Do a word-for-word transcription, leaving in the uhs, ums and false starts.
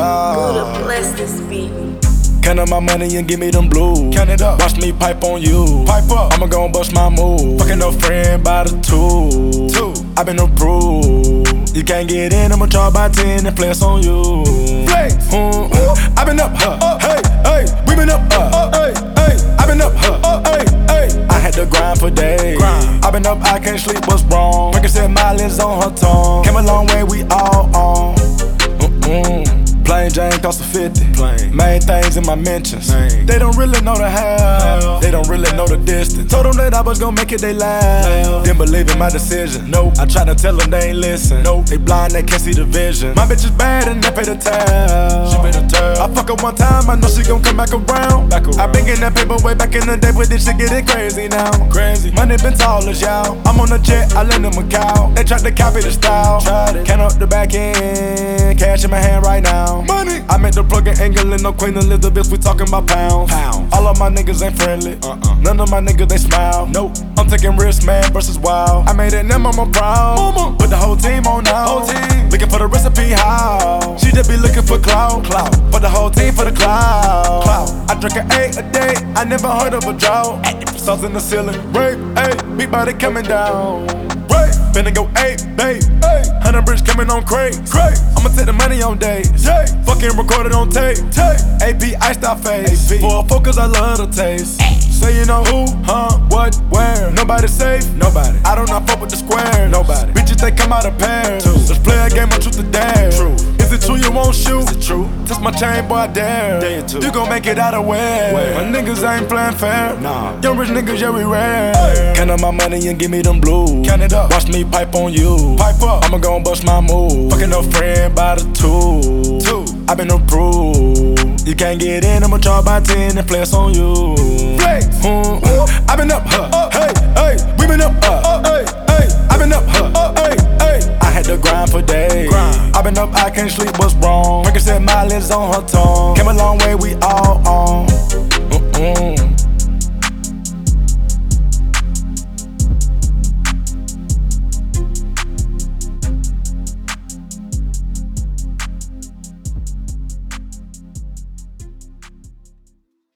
Gonna bless this beat. Count up my money and give me them blues. Count it up. Watch me pipe on you. Pipe up. I'ma gon' bust my move. Fucking no friend by the two. Two. I been approved. You can't get in, I'ma charge by ten and flex on you. Flex. Mm. I been up, huh? Uh, hey, hey. We been up, uh, uh, hey, hey. I been up, huh? Uh, hey, hey. I had to grind for days. Grind. I been up, I can't sleep, what's wrong? Frankie said mileage on her tongue. Came a long way, we all on. Mm-mm. Plain Jane cost a fifty. Plain. Main things in my mentions. Main. They don't really know the how. Hell. They don't really know the distance. Told them that I was gonna make it, they laugh. Hell. Didn't believe in my decision. Nope. I tried to tell them they ain't listen. Nope. They blind, they can't see the vision. My bitch is bad and they pay the tab. She better tell. I fuck her one time, I know she gon' come back around. Back around. I been getting that paper way back in the day, but this shit getting crazy now. Crazy. Money been tall as y'all. I'm on a jet, I lend them a cow. They tried to copy the style. Tried it. Count up the back end, cash in my hand right now. Money. I meant the plug in England, no Queen Elizabeth, we talking about pounds. Pounds. All of my niggas ain't friendly. Uh-uh. None of my niggas, they smile. Nope. I'm taking risks, man, versus wild. I made it, now mama proud. Mama. Put the whole team on now. Whole team. Looking for the recipe, how? She just be looking for clout. Clout. For the whole team, for the clout. Clout. I drink an eight a day, I never heard of a drought. Sauce in the ceiling, rape, ayy, big body coming down. Rape, finna go eight, babe, ayy. Hundred bricks coming on crate, crate. I'ma take the money on days, yeah. Fucking record it on tape, tape. A P iced out face, A P. for a focus I love the taste. Say you know who, huh, what, where? Nobody safe, Nobody. I don't not fuck with the square. Nobody. Bitches they come out of pairs. Two. Let's play a game of truth or dare. True. Is it true you won't shoot? Is it true? Touch my chain, boy, I dare. Dare you to. You gon' make it out of where? Where? My niggas ain't playing fair. Nah. Young rich niggas, yeah, we rare. Hey. Count up my money and give me them blues. Count it up. Watch me pipe on you. Pipe up. I'ma gon' bust my move. Fucking no friend by the two. Two. I been approved. You can't get in, I'ma charge by ten and flex on you. Flex. Mm. I been up, huh? Uh, hey, hey. We been up, uh, Uh, hey, hey. I been up, huh? Uh, hey, hey. I had to grind for days. Grind. I been up, I can't sleep, what's wrong? Frankie said mileage on her tongue. Came a long way, we all on.